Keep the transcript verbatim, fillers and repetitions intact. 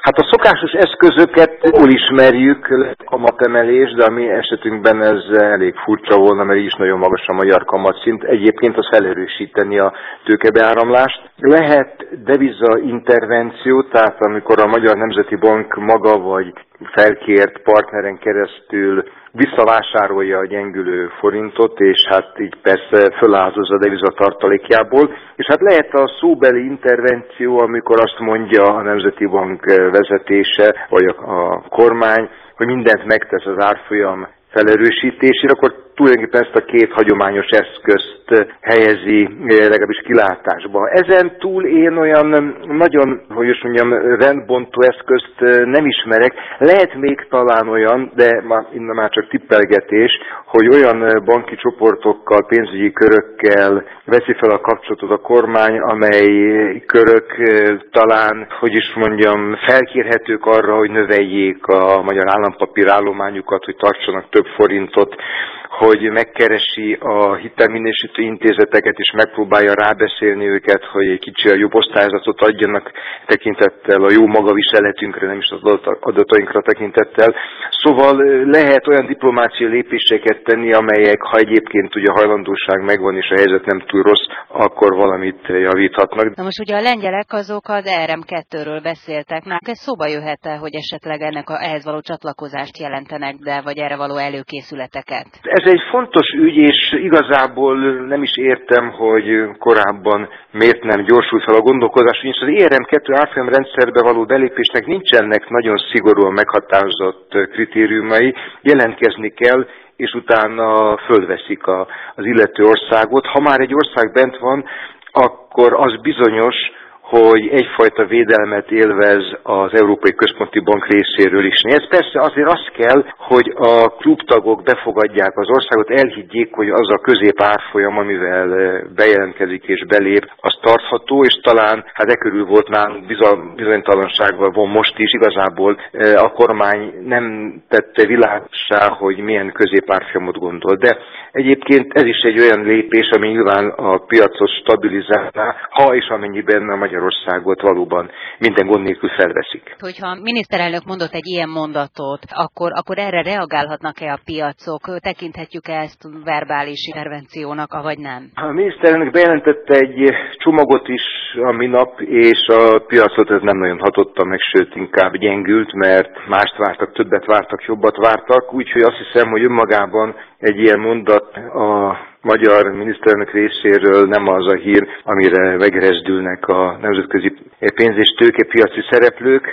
Hát a szokásos eszközöket jól ismerjük, kamatemelés, de a mi esetünkben ez elég furcsa volna, mert is nagyon magas a magyar kamatszint. Egyébként az felerősíteni a tőkebeáramlást. Lehet deviza intervenció, tehát amikor a Magyar Nemzeti Bank maga vagy felkért partneren keresztül visszavásárolja a gyengülő forintot, és hát így persze föláldoz a deviza tartalékjából. És hát lehet a szóbeli intervenció, amikor azt mondja a Nemzeti Bank vezetése, vagy a kormány, hogy mindent megtesz az árfolyam felerősítésére, akkor tulajdonképpen ezt a két hagyományos eszközt helyezi legalábbis kilátásba. Ezen túl én olyan nagyon, hogy is mondjam, rendbontó eszközt nem ismerek. Lehet még talán olyan, de már, innen már csak tippelgetés, hogy olyan banki csoportokkal, pénzügyi körökkel veszi fel a kapcsolatot a kormány, amely körök talán, hogy is mondjam, felkérhetők arra, hogy növeljék a magyar állampapír állományukat, hogy tartsanak több forintot, hogy megkeresi a hitelminősítő intézeteket, és megpróbálja rábeszélni őket, hogy egy kicsi jobb osztályzatot adjanak tekintettel a jó magaviseletünkre, nem is az adatainkra tekintettel. Szóval lehet olyan diplomáciai lépéseket tenni, amelyek, ha egyébként ugye a hajlandóság megvan, és a helyzet nem túl rossz, akkor valamit javíthatnak. Na most ugye a lengyelek azok az E R M kettőről beszéltek. Na, ez szóba jöhet-e, hogy esetleg ennek a, ehhez való csatlakozást jelentenek, de vagy erre való előkészületeket? Ez egy fontos ügy, és igazából nem is értem, hogy korábban miért nem gyorsult fel a gondolkozás, ugyanis az E R M kettő árfolyamrendszerbe való belépésnek nincsenek nagyon szigorúan meghatározott kritériumai, jelentkezni kell, és utána fölveszik a, az illető országot. Ha már egy ország bent van, akkor az bizonyos, hogy egyfajta védelmet élvez az Európai Központi Bank részéről is. Ez persze azért az kell, hogy a klubtagok befogadják az országot, elhiggyék, hogy az a középárfolyam, amivel bejelentkezik és belép, az tartható, és talán, hát e körül volt nálunk bizonytalanságban van most is, igazából a kormány nem tette világossá, hogy milyen középárfolyamot gondol. De egyébként ez is egy olyan lépés, ami nyilván a piacot stabilizálná, ha és amennyiben a magyar Magyarországot valóban minden gond nélkül felveszik. Hogyha a miniszterelnök mondott egy ilyen mondatot, akkor, akkor erre reagálhatnak-e a piacok? Tekinthetjük-e ezt verbális intervenciónak, avagy nem? A miniszterelnök bejelentette egy csomagot is a minap, és a piacot ez nem nagyon hatotta meg, sőt inkább gyengült, mert mást vártak, többet vártak, jobbat vártak, úgyhogy azt hiszem, hogy önmagában egy ilyen mondat a magyar miniszterelnök részéről nem az a hír, amire megrezdülnek a nemzetközi pénz- és tőkepiaci szereplők.